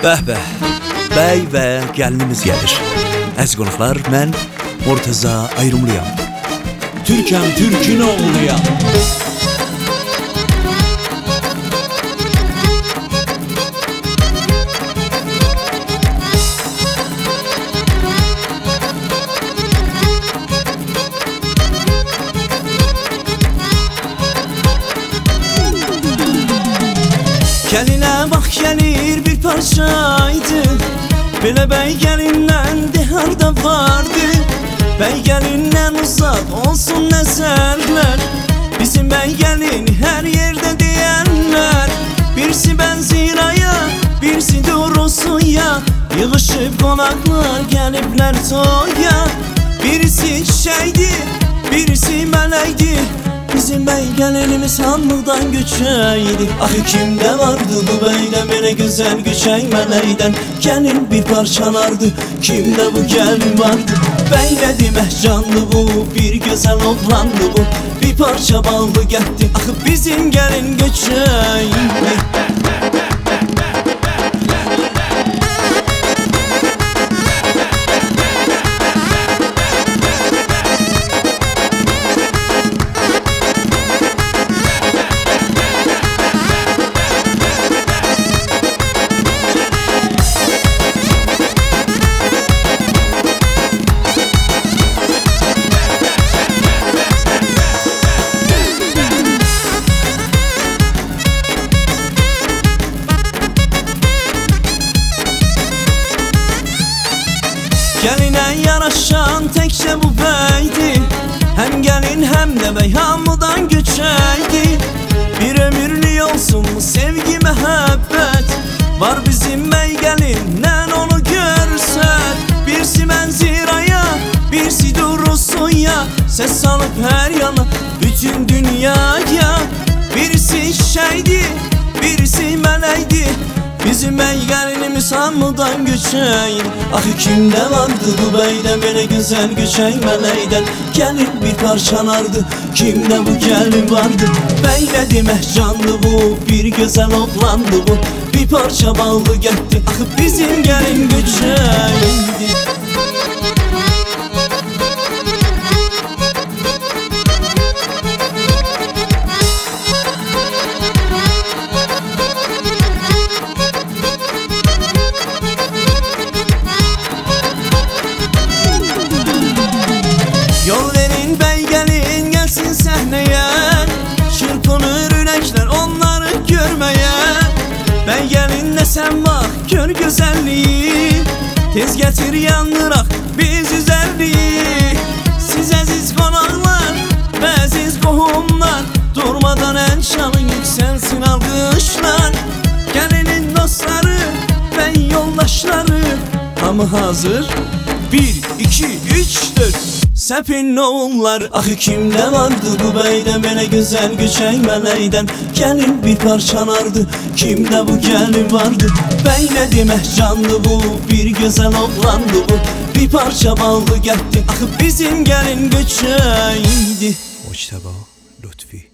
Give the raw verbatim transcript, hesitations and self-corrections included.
Bəh bəh, bəy və gəlinimiz gəlir. Əziz qonaqlar, mən Murteza Ayrımlıyam. Türkəm, Türkün oğluyam. Gəlinə bax gəlir bir parçaydı, belə bəy gəlindən de harda vardı. Bəy gəlindən uzaq olsun nəzərlər, bizim bəy gəlin hər yerdə deyənlər. Birisi bənzir aya, birisi durusuya, yığışıb qonaqlar gəliblər toya. Birisi çiçəkdir, birisi mələkdir, bizim bəy gəlinimiz hamıdan göçəydi. Axı kimdə vardı bu bəydən belə gözəl göçək mələkdən gəlin bir parçalardı, kimdə bu gəlin vardı? Bəy nə demək canlı bu, bir gözəl oğlandı bu, bir parça ballı gətdi, axı bizim gəlin göçəydi. Gəlinə yaraşan təkcə bu bəydi, həm gəlin həm də bəy hamıdan göçəydi. Bir ömürlük olsun bu sevgi məhəbbət, var bizim bəy gəlindən onu görsət. Birisi mənziraya, birisi durusuya, səs salıb hər yana bütün dünyaya. Birisi çiçəkdir, birisi mələkdir, bizim bəy gəlinimiz hamıdan göçəyir. Axı kimdə vardı bu bəydən belə gözəl göçək mələkdən gəlin bir parçalardı, kimdə bu gəlin vardı? Bəy nə demək canlı bu, bir gözəl oğlandı bu, bir parça ballı gətdi, axı bizim gəlin göçəydi. Yol verin bəy gəlin gəlsin səhnəyə, çırpınır ürəklər onları görməyə. Bəy gəlin nə sən bax gör gözəlliyi, tez gətir yandıraq biz üzərliyi. Siz əziz qonaqlar və əziz qohumlar, durmadan ən çalın yüksəlsin alqışlar. Gəlinin dostları və yoldaşları hamı hazır, bir, iki, üç, dörd. Səpin oğullar, axı kimdə vardı bu bəydən belə gözəl göçək mələkdən gəlin bir parçalardı, kimdə bu gəlin vardı? Bəy nə demək canlı bu, bir gözəl oğlandı bu, bir parça ballı gətdi, axı bizim gəlin göçəydi. Mujtaba Lutfi.